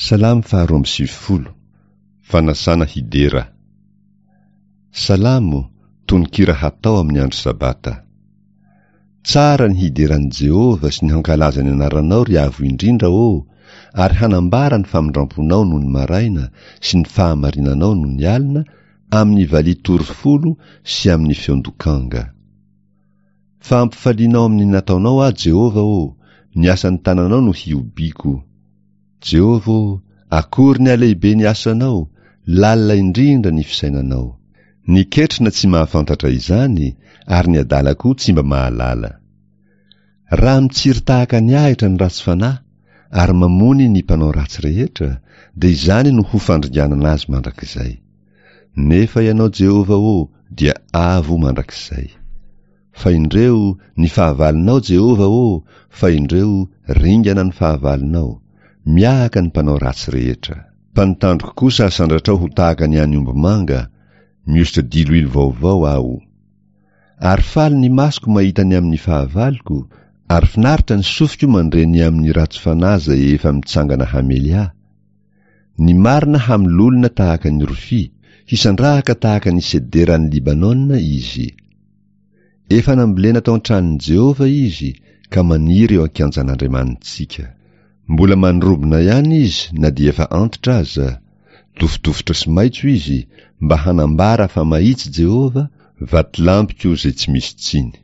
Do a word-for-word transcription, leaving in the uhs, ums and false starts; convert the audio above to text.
Salamo faharoa amby sivifolo. Fanasana hidera. Salamo tononkira hatao amin'ny andro sabata. Tsara ny hideran'i Jehova sy ny hankalazany anaranao ry avo indrindra ô, ary hanambara ny famindramponao noho ny maraina sy ny fahamarinanao noho ny alina amin'ny valitoro folo sy amin'ny feondokanga. Fampifalianao amin'ny nataonao a Jehova ô, ny asan'ny tananao no hiobiko. Jehova, akory ny alehibe ny asanao, lalina indrindra ny fisainanao. Ny ketrina tsy mahafantatra izany, ary ny adala koa tsy mba mahalala. Raha mitsiry tahaka ny ahitra ny ratsy fanahy, ary mamony ny mpanao ratsy rehetra, dia izany no ho fandringanana azy mandrakizay. Nefa ianao Jehova ô, dia avo mandrakizay. Fa indreo ny fahavalinao Jehova ô, fa indreo ringana ny fahavalinao, miahaka ny mpanao ratsy rehetra. Mpantandroko kosa sandratrao ho tahaka ny any ombomanga, miosotra diloilo vaovao aho. Ary faly ny masoko mahita ny amin'ny fahavaliko, ary finaritra ny sofiko mandreny amin'ny ratsy fanahy izay efa mitsangana hamely ahy. Ny marina hamilolona tahaka ny rofia, hisandrahaka tahaka ny sederan'ny Libanona izy. Efa nambolena tao an-tranon'i Jehova izy, ka maniry eo ankianjan'Andriamanitsika. Mbola manrobona ihany izy, na dia efa antitra aza. Dofodofotra sy maitso izy, mba hanambara fa mahitsy Jehova, vatolampiko izay tsy misy tsiny.